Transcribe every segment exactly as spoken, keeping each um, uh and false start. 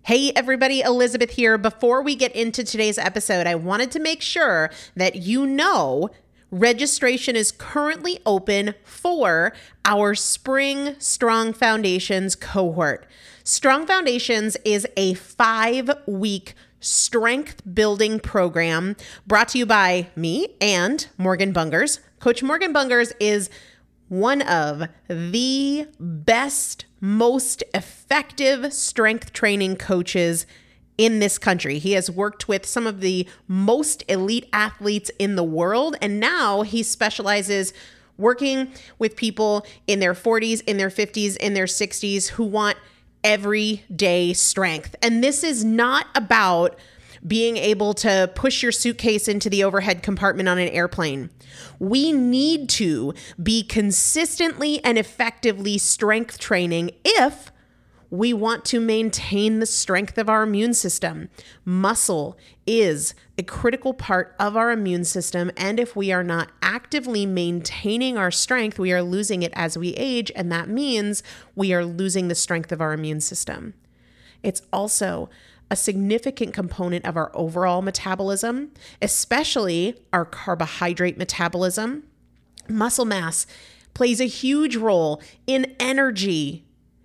Hey everybody, Elizabeth here. Before we get into today's episode, I wanted to make sure that you know registration is currently open for our Spring Strong Foundations cohort. Strong Foundations is a five-week strength building program brought to you by me and Morgan Bungers. Coach Morgan Bungers is one of the best, most effective strength training coaches in this country. He has worked with some of the most elite athletes in the world, and now he specializes working with people in their forties, in their fifties, in their sixties who want everyday strength. And this is not about being able to push your suitcase into the overhead compartment on an airplane. We need to be consistently and effectively strength training if we want to maintain the strength of our immune system. Muscle is a critical part of our immune system, and if we are not actively maintaining our strength, we are losing it as we age, and that means we are losing the strength of our immune system. It's also a significant component of our overall metabolism, especially our carbohydrate metabolism. Muscle mass plays a huge role in energy,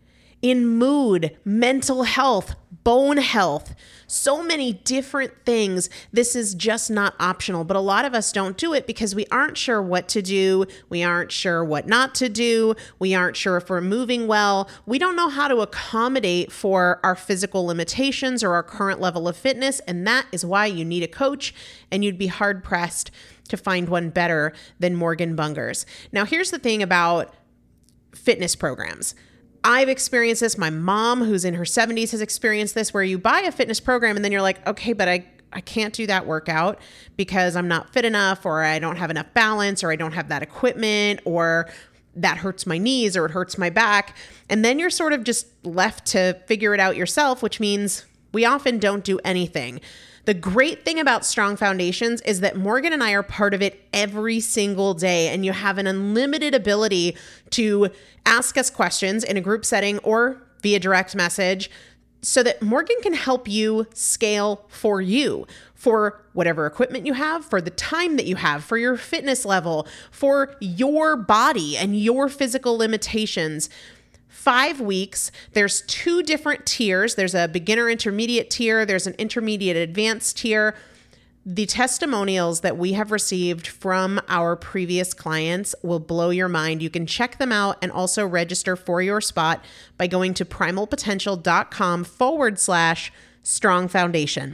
in mood, mental health, bone health, so many different things. This is just not optional, but a lot of us don't do it because we aren't sure what to do. We aren't sure what not to do. We aren't sure if we're moving well. We don't know how to accommodate for our physical limitations or our current level of fitness, and that is why you need a coach, and you'd be hard-pressed to find one better than Morgan Bungers. Now, here's the thing about fitness programs. I've experienced this. My mom, who's in her seventies, has experienced this, where you buy a fitness program and then you're like, okay, but I, I can't do that workout because I'm not fit enough, or I don't have enough balance, or I don't have that equipment, or that hurts my knees, or it hurts my back. And then you're sort of just left to figure it out yourself, which means we often don't do anything. The great thing about Strong Foundations is that Morgan and I are part of it every single day, and you have an unlimited ability to ask us questions in a group setting or via direct message so that Morgan can help you scale for you, for whatever equipment you have, for the time that you have, for your fitness level, for your body and your physical limitations. Five weeks, there's two different tiers. There's a beginner intermediate tier. There's an intermediate advanced tier. The testimonials that we have received from our previous clients will blow your mind. You can check them out and also register for your spot by going to primalpotential.com forward slash strong foundation.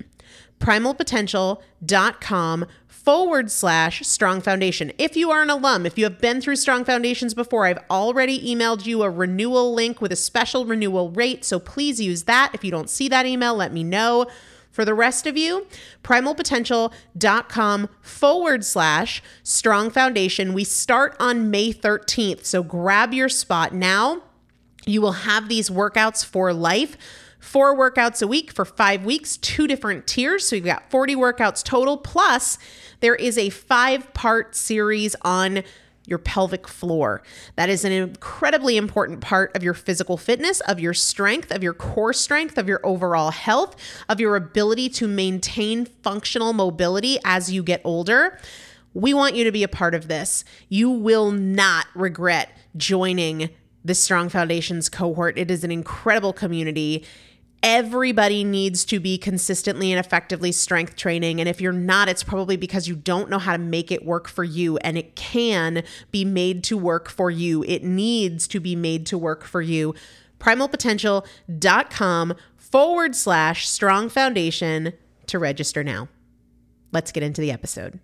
primalpotential.com forward slash strong foundation. If you are an alum, if you have been through Strong Foundations before, I've already emailed you a renewal link with a special renewal rate. So please use that. If you don't see that email, let me know. For the rest of you, primalpotential.com forward slash strong foundation. We start on May thirteenth. So grab your spot now. You will have these workouts for life. Four workouts a week for five weeks, two different tiers. So you've got forty workouts total. Plus, there is a five-part series on your pelvic floor. That is an incredibly important part of your physical fitness, of your strength, of your core strength, of your overall health, of your ability to maintain functional mobility as you get older. We want you to be a part of this. You will not regret joining the Strong Foundations cohort. It is an incredible community. Everybody needs to be consistently and effectively strength training. And if you're not, it's probably because you don't know how to make it work for you. And it can be made to work for you. It needs to be made to work for you. primalpotential.com forward slash strong foundation to register now. Let's get into the episode.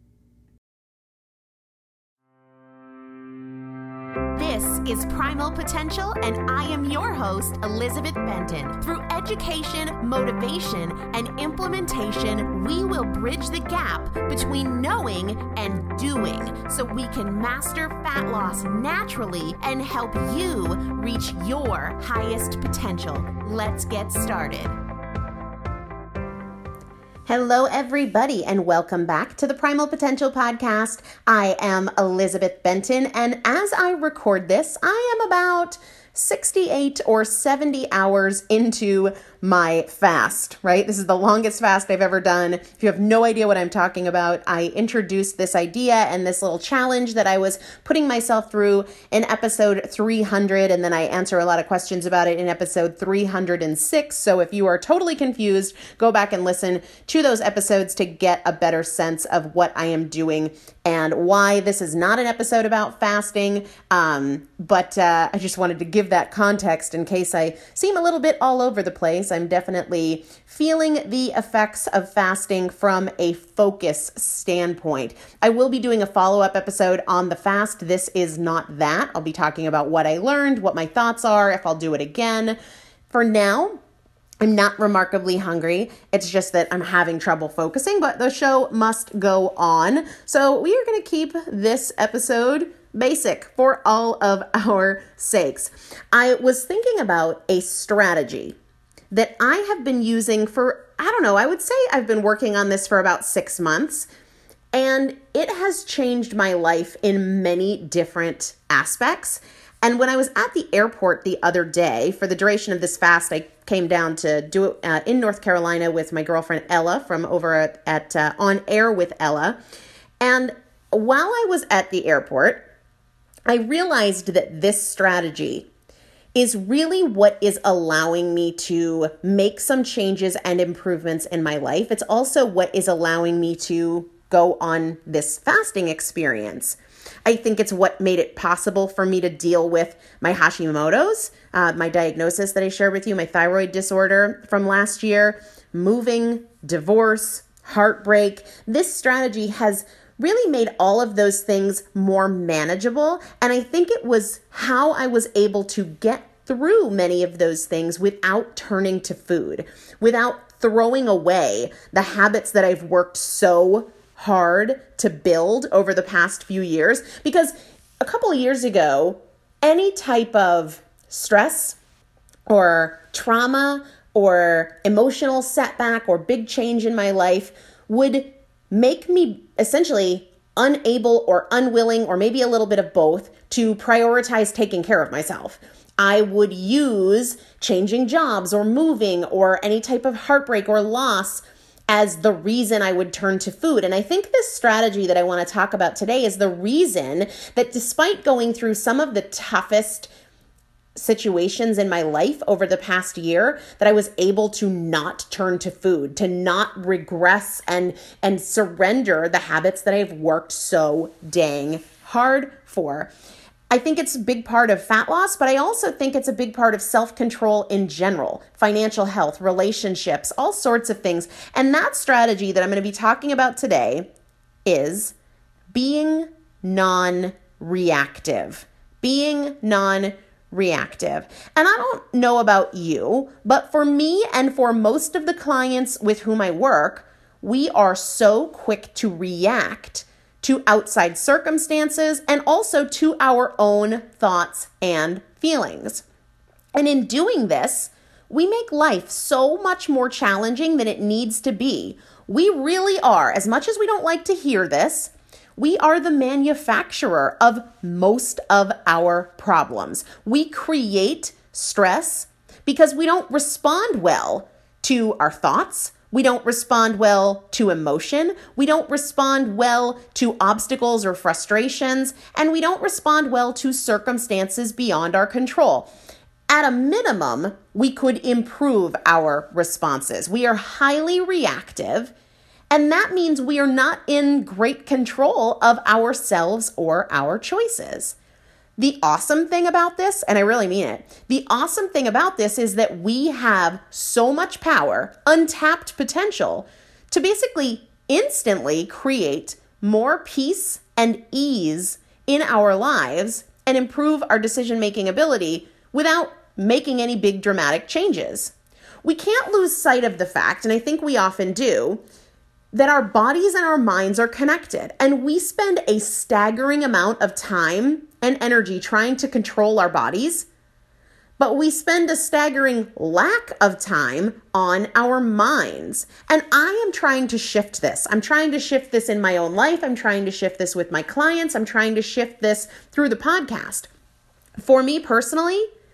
This is Primal Potential, and I am your host, Elizabeth Benton. Through education, motivation, and implementation, we will bridge the gap between knowing and doing so we can master fat loss naturally and help you reach your highest potential. Let's get started. Hello, everybody, and welcome back to the Primal Potential Podcast. I am Elizabeth Benton, and as I record this, I am about sixty-eight or seventy hours into my fast, right? This is the longest fast I've ever done. If you have no idea what I'm talking about, I introduced this idea and this little challenge that I was putting myself through in episode three hundred, and then I answer a lot of questions about it in episode three hundred six. So if you are totally confused, go back and listen to those episodes to get a better sense of what I am doing and why this is not an episode about fasting. Um, but uh, I just wanted to give that context in case I seem a little bit all over the place. I'm definitely feeling the effects of fasting from a focus standpoint. I will be doing a follow-up episode on the fast. This is not that. I'll be talking about what I learned, what my thoughts are, if I'll do it again. For now, I'm not remarkably hungry. It's just that I'm having trouble focusing, but the show must go on. So we are going to keep this episode basic for all of our sakes. I was thinking about a strategy that I have been using for, I don't know, I would say I've been working on this for about six months, and it has changed my life in many different aspects. And when I was at the airport the other day, for the duration of this fast, I came down to do it uh, in North Carolina with my girlfriend Ella from over at, at uh, On Air with Ella. And while I was at the airport, I realized that this strategy is really what is allowing me to make some changes and improvements in my life. It's also what is allowing me to go on this fasting experience. I think it's what made it possible for me to deal with my Hashimoto's, uh, my diagnosis that I shared with you, my thyroid disorder from last year, moving, divorce, heartbreak. This strategy has really made all of those things more manageable. And I think it was how I was able to get through many of those things without turning to food, without throwing away the habits that I've worked so hard to build over the past few years. Because a couple of years ago, any type of stress or trauma or emotional setback or big change in my life would make me essentially unable or unwilling, or maybe a little bit of both, to prioritize taking care of myself. I would use changing jobs or moving or any type of heartbreak or loss as the reason I would turn to food. And I think this strategy that I want to talk about today is the reason that despite going through some of the toughest situations in my life over the past year, that I was able to not turn to food, to not regress and and surrender the habits that I've worked so dang hard for. I think it's a big part of fat loss, but I also think it's a big part of self-control in general, financial health, relationships, all sorts of things. And that strategy that I'm going to be talking about today is being non-reactive. Being non-reactive. And I don't know about you, but for me and for most of the clients with whom I work, we are so quick to react to outside circumstances and also to our own thoughts and feelings. And in doing this, we make life so much more challenging than it needs to be. We really are, as much as we don't like to hear this, we are the manufacturer of most of our problems. We create stress because we don't respond well to our thoughts. We don't respond well to emotion. We don't respond well to obstacles or frustrations. And we don't respond well to circumstances beyond our control. At a minimum, we could improve our responses. We are highly reactive, and that means we are not in great control of ourselves or our choices. The awesome thing about this, and I really mean it, the awesome thing about this is that we have so much power, untapped potential, to basically instantly create more peace and ease in our lives and improve our decision-making ability without making any big dramatic changes. We can't lose sight of the fact, and I think we often do, that our bodies and our minds are connected, and we spend a staggering amount of time and energy trying to control our bodies, but we spend a staggering lack of time on our minds. And I am trying to shift this. I'm trying to shift this in my own life. I'm trying to shift this with my clients. I'm trying to shift this through the podcast. For me personally,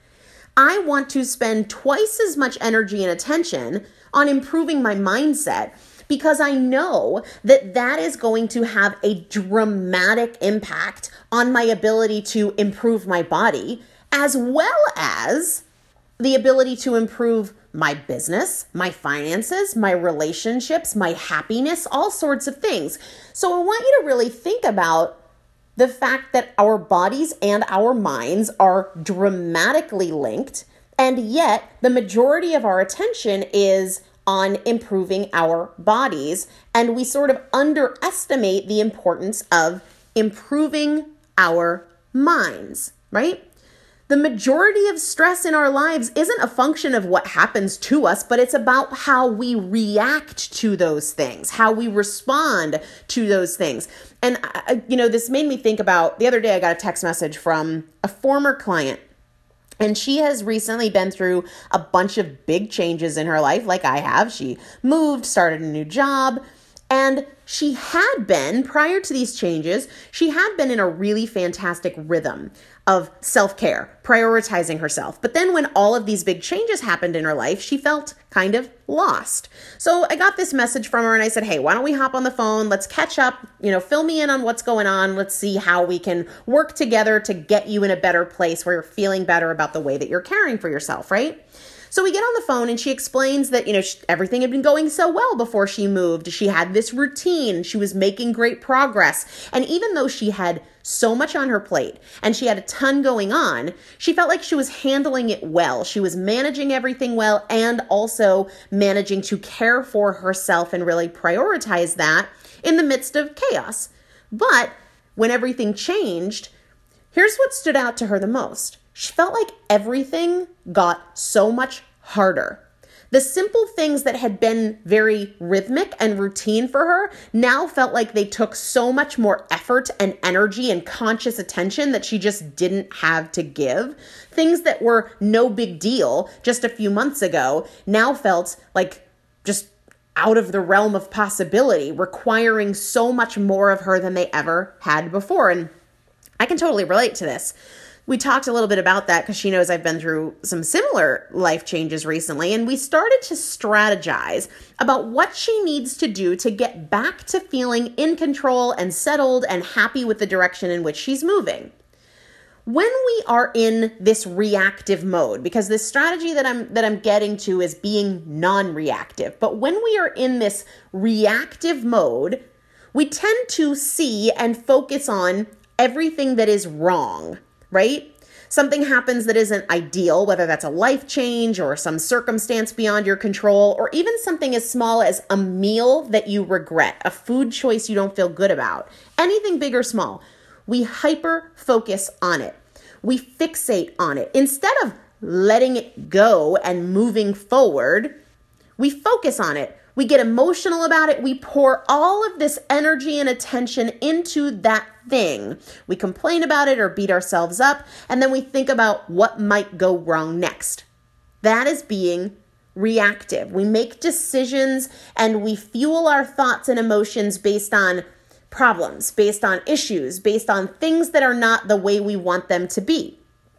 I want to spend twice as much energy and attention on improving my mindset, because I know that that is going to have a dramatic impact on my ability to improve my body, as well as the ability to improve my business, my finances, my relationships, my happiness, all sorts of things. So I want you to really think about the fact that our bodies and our minds are dramatically linked, and yet the majority of our attention is on improving our bodies, and we sort of underestimate the importance of improving our minds, right? The majority of stress in our lives isn't a function of what happens to us, but it's about how we react to those things, how we respond to those things. And, I, you know, this made me think about, the other day I got a text message from a former client. And she has recently been through a bunch of big changes in her life, like I have. She moved, started a new job, and she had been, prior to these changes, she had been in a really fantastic rhythm of self-care, prioritizing herself. But then when all of these big changes happened in her life, she felt kind of lost. So I got this message from her and I said, hey, why don't we hop on the phone? Let's catch up, you know, fill me in on what's going on. Let's see how we can work together to get you in a better place where you're feeling better about the way that you're caring for yourself, right? So we get on the phone and she explains that, you know, she, everything had been going so well before she moved. She had this routine. She was making great progress. And even though she had so much on her plate and she had a ton going on, she felt like she was handling it well. She was managing everything well and also managing to care for herself and really prioritize that in the midst of chaos. But when everything changed, here's what stood out to her the most. She felt like everything got so much harder. The simple things that had been very rhythmic and routine for her now felt like they took so much more effort and energy and conscious attention that she just didn't have to give. Things that were no big deal just a few months ago now felt like just out of the realm of possibility, requiring so much more of her than they ever had before. And I can totally relate to this. We talked a little bit about that because she knows I've been through some similar life changes recently, and we started to strategize about what she needs to do to get back to feeling in control and settled and happy with the direction in which she's moving. When we are in this reactive mode, because this strategy that I'm that I'm getting to is being non-reactive, but when we are in this reactive mode, we tend to see and focus on everything that is wrong. Right? Something happens that isn't ideal, whether that's a life change or some circumstance beyond your control, or even something as small as a meal that you regret, a food choice you don't feel good about, anything big or small. We hyper focus on it. We fixate on it. Instead of letting it go and moving forward, we focus on it. We get emotional about it. We pour all of this energy and attention into that thing. We complain about it or beat ourselves up, and then we think about what might go wrong next. That is being reactive. We make decisions and we fuel our thoughts and emotions based on problems, based on issues, based on things that are not the way we want them to be.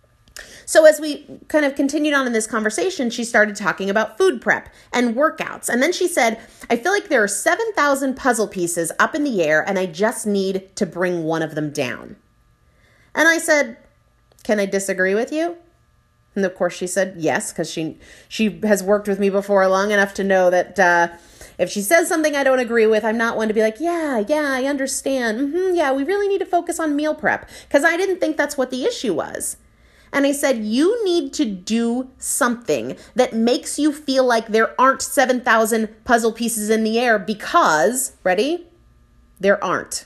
So as we kind of continued on in this conversation, she started talking about food prep and workouts. And then she said, I feel like there are seven thousand puzzle pieces up in the air and I just need to bring one of them down. And I said, can I disagree with you? And of course she said yes, because she she has worked with me before long enough to know that uh, if she says something I don't agree with, I'm not one to be like, yeah, yeah, I understand. Mm-hmm, yeah, we really need to focus on meal prep, because I didn't think that's what the issue was. And I said, you need to do something that makes you feel like there aren't seven thousand puzzle pieces in the air because, ready? There aren't.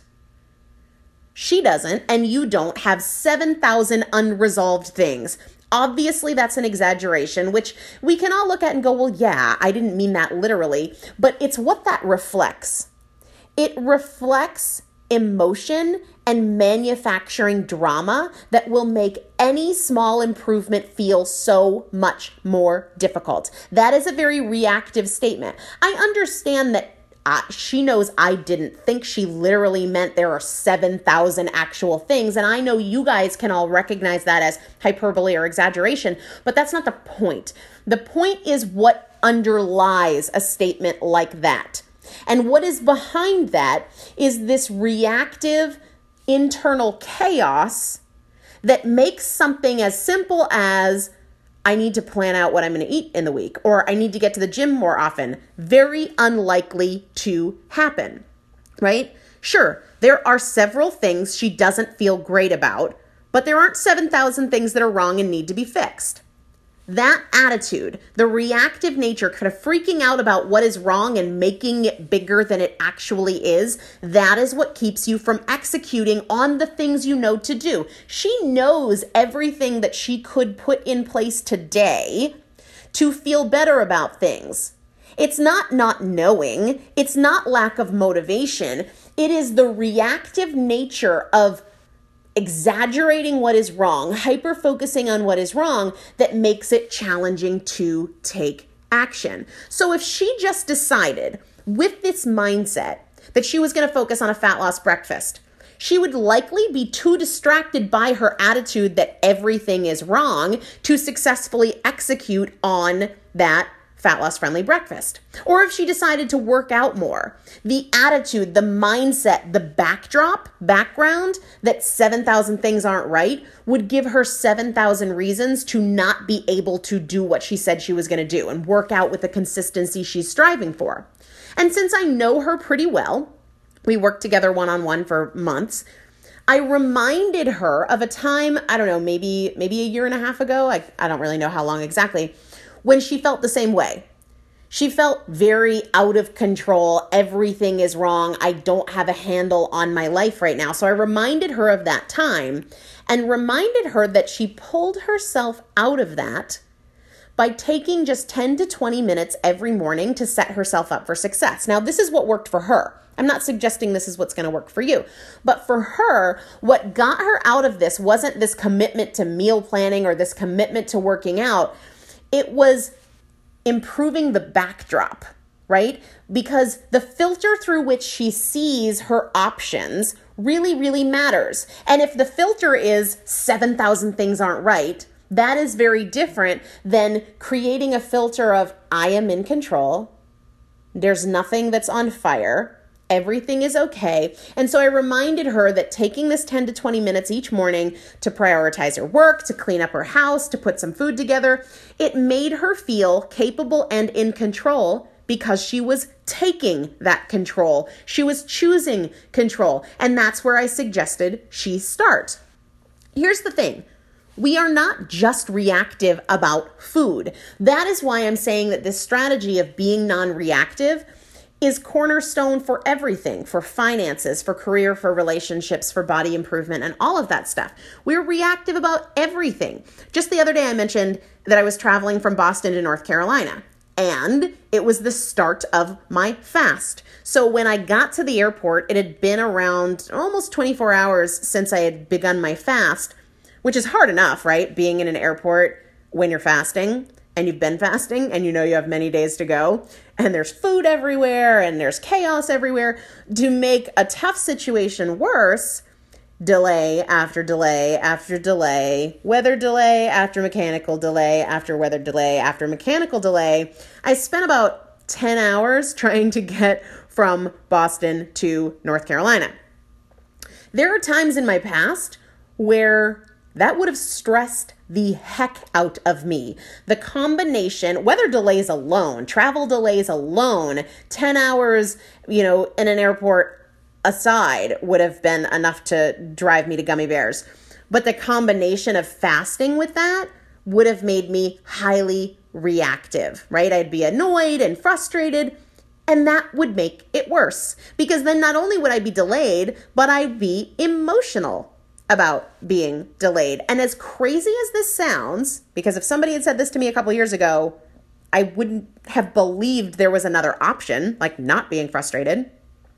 She doesn't, and you don't have seven thousand unresolved things. Obviously, that's an exaggeration, which we can all look at and go, well, yeah, I didn't mean that literally, but it's what that reflects. It reflects emotion and manufacturing drama that will make any small improvement feel so much more difficult. That is a very reactive statement. I understand that I, she knows I didn't think she literally meant there are seven thousand actual things. And I know you guys can all recognize that as hyperbole or exaggeration, but that's not the point. The point is what underlies a statement like that. And what is behind that is this reactive internal chaos that makes something as simple as I need to plan out what I'm going to eat in the week, or I need to get to the gym more often, very unlikely to happen, right? Sure, there are several things she doesn't feel great about, but there aren't seven thousand things that are wrong and need to be fixed. That attitude, the reactive nature, kind of freaking out about what is wrong and making it bigger than it actually is, that is what keeps you from executing on the things you know to do. She knows everything that she could put in place today to feel better about things. It's not not knowing. It's not lack of motivation. It is the reactive nature of exaggerating what is wrong, hyper-focusing on what is wrong, that makes it challenging to take action. So if she just decided with this mindset that she was going to focus on a fat loss breakfast, she would likely be too distracted by her attitude that everything is wrong to successfully execute on that fat loss friendly breakfast. Or if she decided to work out more, the attitude, the mindset, the backdrop, background that seven thousand things aren't right would give her seven thousand reasons to not be able to do what she said she was going to do and work out with the consistency she's striving for. And since I know her pretty well, we worked together one-on-one for months, I reminded her of a time, I don't know, maybe maybe a year and a half ago, I, I don't really know how long exactly, when she felt the same way. She felt very out of control. Everything is wrong. I don't have a handle on my life right now. So I reminded her of that time and reminded her that she pulled herself out of that by taking just ten to twenty minutes every morning to set herself up for success. Now, this is what worked for her. I'm not suggesting this is what's going to work for you. But for her, what got her out of this wasn't this commitment to meal planning or this commitment to working out. It was improving the backdrop, right? Because the filter through which she sees her options really, really matters. And if the filter is seven thousand things aren't right, that is very different than creating a filter of I am in control. There's nothing that's on fire. Everything is okay. And so I reminded her that taking this ten to twenty minutes each morning to prioritize her work, to clean up her house, to put some food together, it made her feel capable and in control because she was taking that control. She was choosing control. And that's where I suggested she start. Here's the thing. We are not just reactive about food. That is why I'm saying that this strategy of being non-reactive is cornerstone for everything, for finances, for career, for relationships, for body improvement, and all of that stuff. We're reactive about everything. Just the other day, I mentioned that I was traveling from Boston to North Carolina, and it was the start of my fast. So when I got to the airport, it had been around almost twenty-four hours since I had begun my fast, which is hard enough, right? Being in an airport when you're fasting and you've been fasting and you know you have many days to go and there's food everywhere and there's chaos everywhere. To make a tough situation worse, delay after delay after delay, weather delay after mechanical delay after weather delay after mechanical delay. I spent about ten hours trying to get from Boston to North Carolina. There are times in my past where that would have stressed the heck out of me. The combination, weather delays alone, travel delays alone, ten hours, you know, in an airport aside would have been enough to drive me to gummy bears. But the combination of fasting with that would have made me highly reactive, right? I'd be annoyed and frustrated, and that would make it worse because then not only would I be delayed, but I'd be emotional about being delayed. And as crazy as this sounds, because if somebody had said this to me a couple years ago, I wouldn't have believed there was another option, like not being frustrated.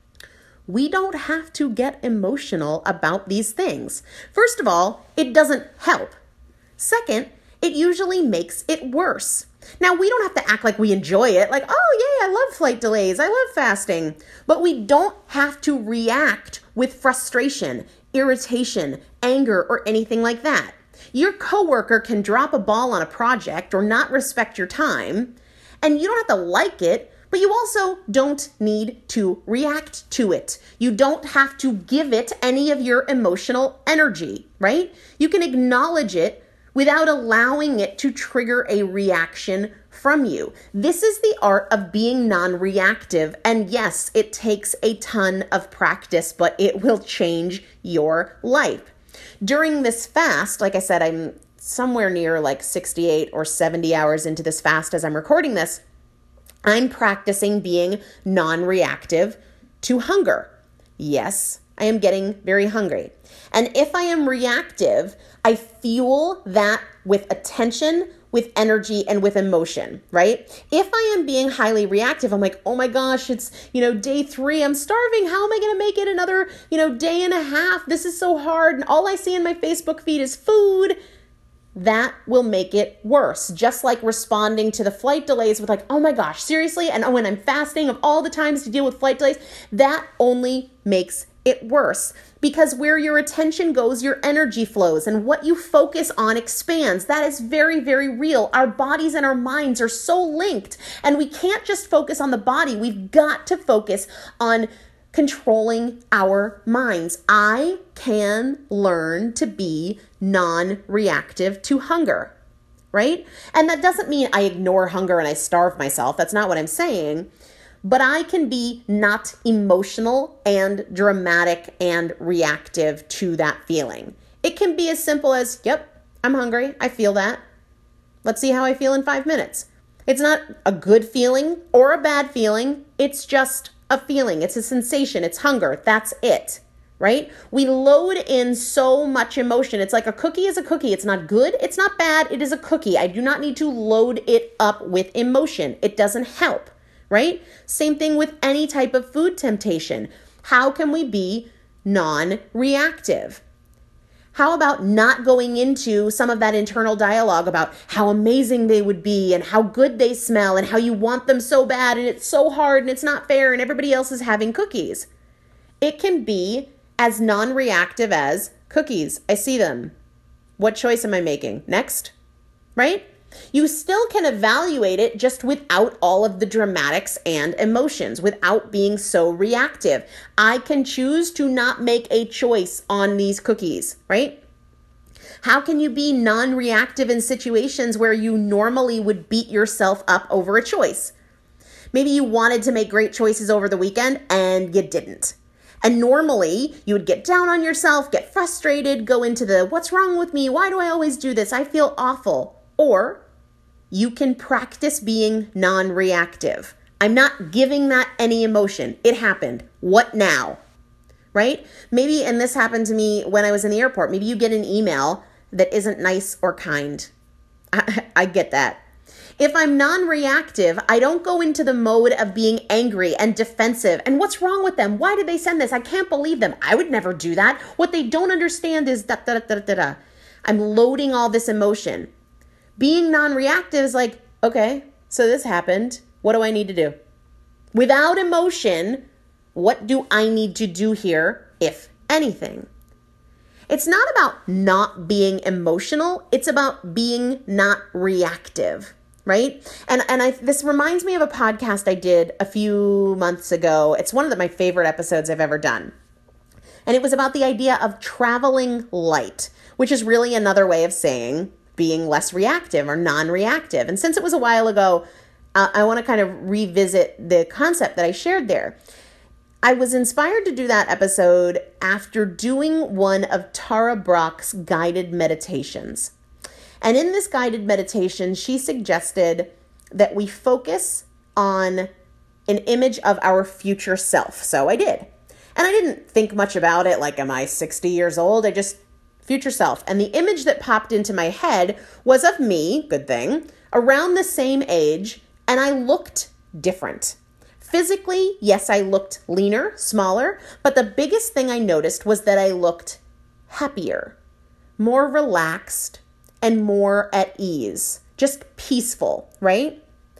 We don't have to get emotional about these things. First of all, it doesn't help. Second, it usually makes it worse. Now, we don't have to act like we enjoy it, like, oh, I love flight delays. I love fasting. But we don't have to react with frustration, irritation, anger, or anything like that. Your coworker can drop a ball on a project or not respect your time, and you don't have to like it, but you also don't need to react to it. You don't have to give it any of your emotional energy, right? You can acknowledge it without allowing it to trigger a reaction from you. This is the art of being non-reactive. And yes, it takes a ton of practice, but it will change your life. During this fast, like I said, I'm somewhere near like sixty-eight or seventy hours into this fast as I'm recording this, I'm practicing being non-reactive to hunger. Yes, I am getting very hungry. And if I am reactive, I fuel that with attention, with energy, and with emotion, right? If I am being highly reactive, I'm like, oh my gosh, it's, you know, day three, I'm starving. How am I going to make it another, you know, day and a half? This is so hard. And all I see in my Facebook feed is food. That will make it worse. Just like responding to the flight delays with like, oh my gosh, seriously? And when I'm fasting of all the times to deal with flight delays, that only makes it worse. Because where your attention goes, your energy flows, and what you focus on expands. That is very, very real. Our bodies and our minds are so linked, and we can't just focus on the body. We've got to focus on controlling our minds. I can learn to be non-reactive to hunger, right? And that doesn't mean I ignore hunger and I starve myself. That's not what I'm saying. But I can be not emotional and dramatic and reactive to that feeling. It can be as simple as, yep, I'm hungry. I feel that. Let's see how I feel in five minutes. It's not a good feeling or a bad feeling. It's just a feeling. It's a sensation. It's hunger. That's it, right? We load in so much emotion. It's like a cookie is a cookie. It's not good. It's not bad. It is a cookie. I do not need to load it up with emotion. It doesn't help. Right? Same thing with any type of food temptation. How can we be non-reactive? How about not going into some of that internal dialogue about how amazing they would be and how good they smell and how you want them so bad and it's so hard and it's not fair and everybody else is having cookies? It can be as non-reactive as cookies. I see them. What choice am I making? Next, right? You still can evaluate it just without all of the dramatics and emotions, without being so reactive. I can choose to not make a choice on these cookies, right? How can you be non-reactive in situations where you normally would beat yourself up over a choice? Maybe you wanted to make great choices over the weekend and you didn't. And normally you would get down on yourself, get frustrated, go into the, what's wrong with me? Why do I always do this? I feel awful. Or you can practice being non-reactive. I'm not giving that any emotion. It happened. What now? Right? Maybe, and this happened to me when I was in the airport, maybe you get an email that isn't nice or kind. I, I get that. If I'm non-reactive, I don't go into the mode of being angry and defensive. And what's wrong with them? Why did they send this? I can't believe them. I would never do that. What they don't understand is da da da da da. I'm loading all this emotion. Being non-reactive is like, okay, so this happened. What do I need to do? Without emotion, what do I need to do here, if anything? It's not about not being emotional. It's about being not reactive, right? And and I this reminds me of a podcast I did a few months ago. It's one of the, my favorite episodes I've ever done. And it was about the idea of traveling light, which is really another way of saying being less reactive or non-reactive. And since it was a while ago, uh, I want to kind of revisit the concept that I shared there. I was inspired to do that episode after doing one of Tara Brach's guided meditations. And in this guided meditation, she suggested that we focus on an image of our future self. So I did. And I didn't think much about it, like, am I sixty years old? I just future self. And the image that popped into my head was of me, good thing, around the same age, and I looked different. Physically, yes, I looked leaner, smaller, but the biggest thing I noticed was that I looked happier, more relaxed, and more at ease, just peaceful, right?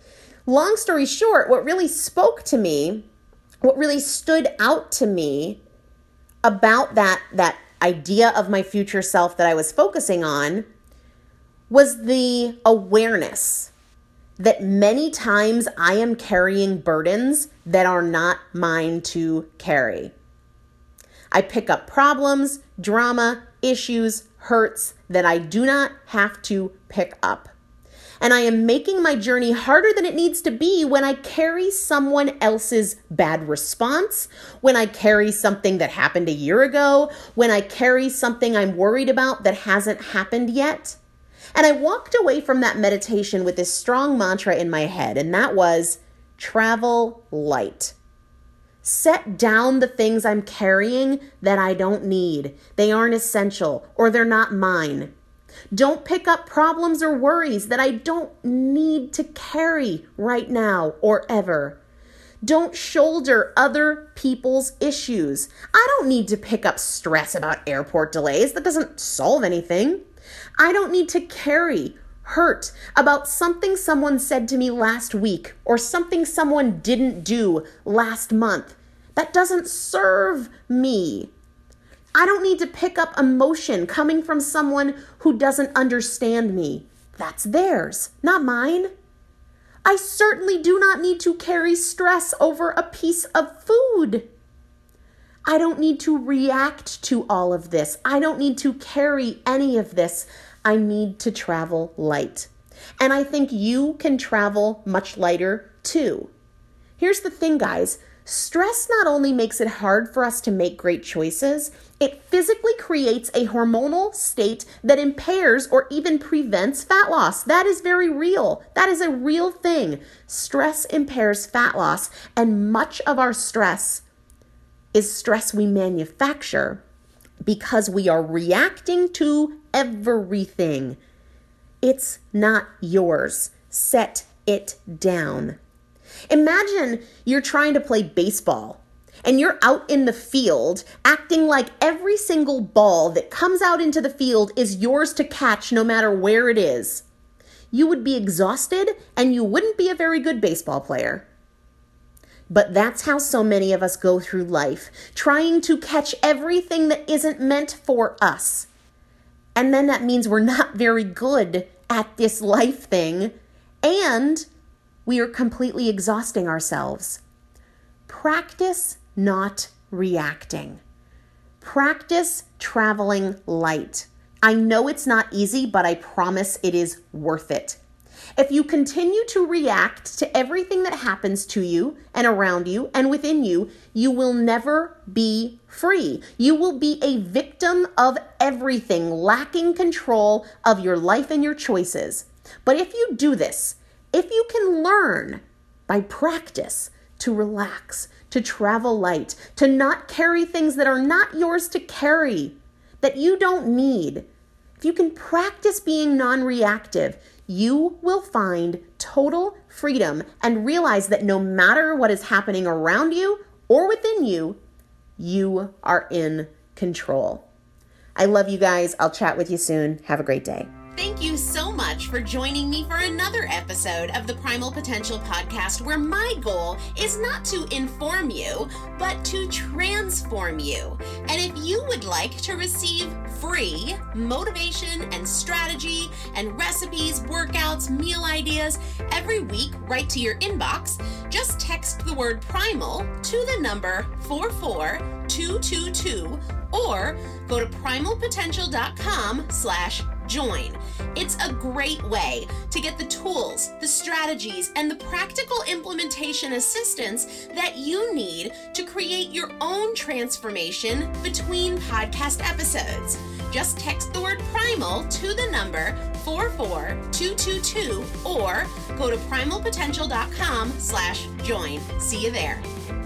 long story short, what really spoke to me, what really stood out to me about that, that idea of my future self that I was focusing on was the awareness that many times I am carrying burdens that are not mine to carry. I pick up problems, drama, issues, hurts that I do not have to pick up. And I am making my journey harder than it needs to be when I carry someone else's bad response, when I carry something that happened a year ago, when I carry something I'm worried about that hasn't happened yet. And I walked away from that meditation with this strong mantra in my head, and that was travel light. Set down the things I'm carrying that I don't need. They aren't essential or they're not mine. Don't pick up problems or worries that I don't need to carry right now or ever. Don't shoulder other people's issues. I don't need to pick up stress about airport delays. That doesn't solve anything. I don't need to carry hurt about something someone said to me last week or something someone didn't do last month. That doesn't serve me. I don't need to pick up emotion coming from someone who doesn't understand me. That's theirs, not mine. I certainly do not need to carry stress over a piece of food. I don't need to react to all of this. I don't need to carry any of this. I need to travel light. And I think you can travel much lighter too. Here's the thing, guys. Stress not only makes it hard for us to make great choices, it physically creates a hormonal state that impairs or even prevents fat loss. That is very real. That is a real thing. Stress impairs fat loss, and much of our stress is stress we manufacture because we are reacting to everything. It's not yours. Set it down. Imagine you're trying to play baseball and you're out in the field acting like every single ball that comes out into the field is yours to catch no matter where it is. You would be exhausted and you wouldn't be a very good baseball player. But that's how so many of us go through life, trying to catch everything that isn't meant for us. And then that means we're not very good at this life thing, and we are completely exhausting ourselves. Practice not reacting. Practice traveling light. I know it's not easy, but I promise it is worth it. If you continue to react to everything that happens to you and around you and within you, you will never be free. You will be a victim of everything, lacking control of your life and your choices. But if you do this, if you can learn by practice to relax, to travel light, to not carry things that are not yours to carry, that you don't need, if you can practice being non-reactive, you will find total freedom and realize that no matter what is happening around you or within you, you are in control. I love you guys. I'll chat with you soon. Have a great day. Thank you so much for joining me for another episode of the Primal Potential Podcast, where my goal is not to inform you, but to transform you. And if you would like to receive free motivation and strategy and recipes, workouts, meal ideas every week right to your inbox, just text the word primal to the number four four two two two or go to primalpotential.com slash join. It's a great way to get the tools, the strategies, and the practical implementation assistance that you need to create your own transformation between podcast episodes. Just text the word primal to the number four four two two two or go to primalpotential.com slash join. See you there.